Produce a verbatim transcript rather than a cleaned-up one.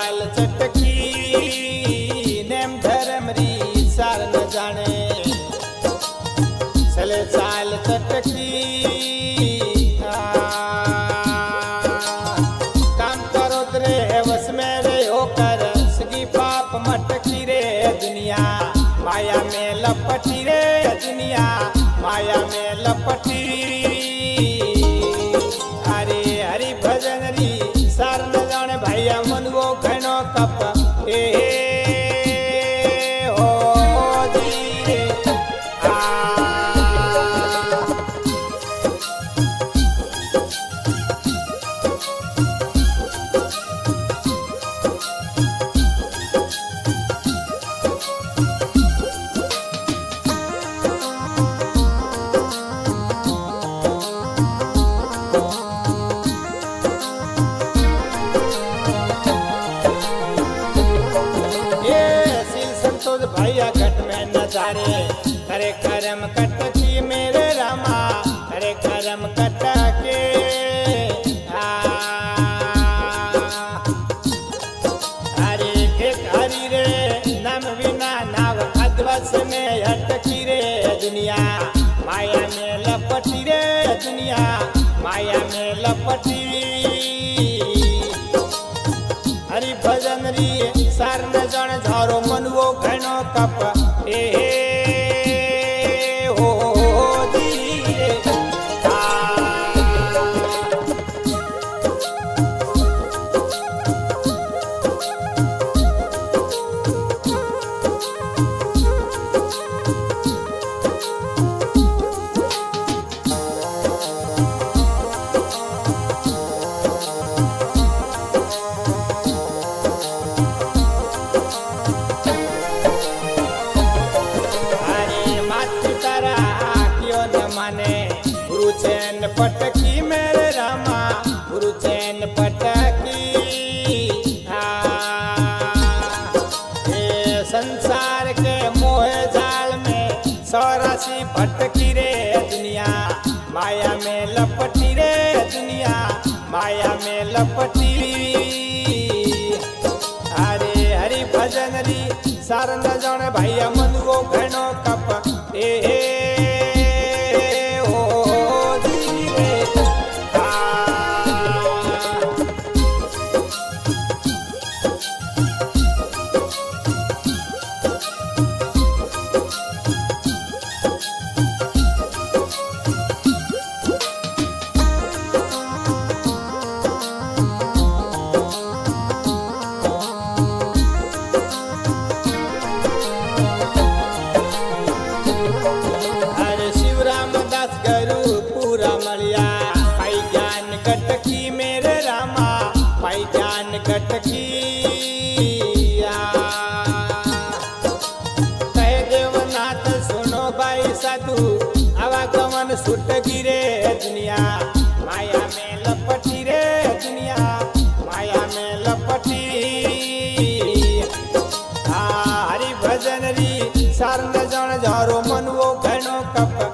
चाल चटकी नेम धर्म री सार न जाने चले चाल चटकी काम करो रे वस में रे होकर सगी पाप मटकी रे दुनिया माया में लपटी रे दुनिया माया में लपटी हरे हरि भजन री सार न जाने भैया मन वो घनो कप ए हो जी आ भैया घट में नजारे करे करम कटकी मेरे रामा करे करम कटके हरे खेत हरी रे नाम बिना नाव अद्वस में हटकी रे दुनिया माया में लपटी रे दुनिया माया में लपटी हरि भजन री सार न जन झारो मन वो घनो कप ए हो जी आ चैन पटकी मेरे रामा गुरु चैन पटकी ये संसार के मोह जाल में सौरासी भटकी रे दुनिया माया में लपटी रे दुनिया माया में लपटी हरे हरि भजन री सार न जाने भैया मन वो घनो कप ए कटकी कहे देवनाथ सुनो भाई साधु आवागमन सुट गिरे दुनिया माया में लपटी रे दुनिया माया में लपटी हरि भजन री सार न जन झारो मन वो घनो कप